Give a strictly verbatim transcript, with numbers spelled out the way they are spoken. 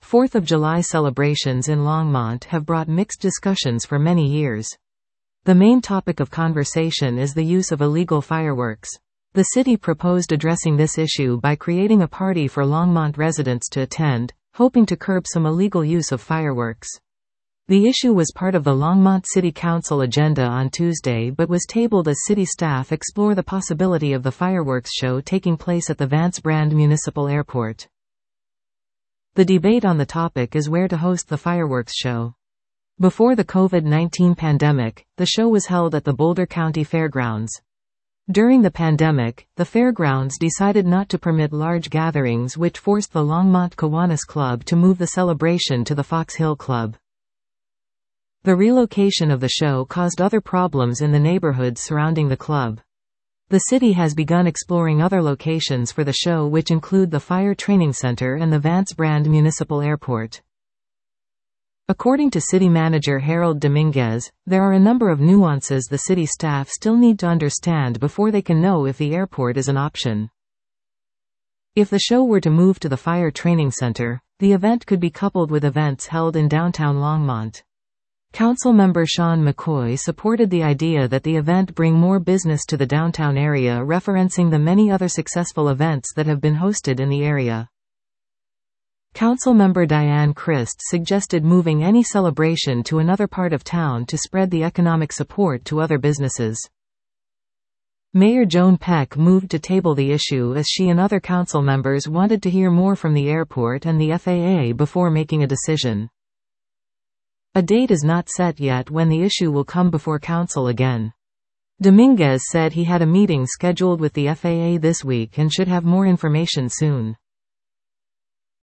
fourth of July celebrations in Longmont have brought mixed discussions for many years. The main topic of conversation is the use of illegal fireworks. The city proposed addressing this issue by creating a party for Longmont residents to attend, hoping to curb some illegal use of fireworks. The issue was part of the Longmont City Council agenda on Tuesday but was tabled as city staff explore the possibility of the fireworks show taking place at the Vance Brand Municipal Airport. The debate on the topic is where to host the fireworks show. Before the COVID nineteen pandemic, the show was held at the Boulder County Fairgrounds. During the pandemic, the fairgrounds decided not to permit large gatherings, which forced the Longmont Kiwanis Club to move the celebration to the Fox Hill Club. The relocation of the show caused other problems in the neighborhoods surrounding the club. The city has begun exploring other locations for the show, which include the Fire Training Center and the Vance Brand Municipal Airport. According to City Manager Harold Dominguez, there are a number of nuances the city staff still need to understand before they can know if the airport is an option. If the show were to move to the Fire Training Center, the event could be coupled with events held in downtown Longmont. Councilmember Sean McCoy supported the idea that the event bring more business to the downtown area, referencing the many other successful events that have been hosted in the area. Councilmember Diane Christ suggested moving any celebration to another part of town to spread the economic support to other businesses. Mayor Joan Peck moved to table the issue as she and other council members wanted to hear more from the airport and the F A A before making a decision. A date is not set yet when the issue will come before council again. Dominguez said he had a meeting scheduled with the F A A this week and should have more information soon.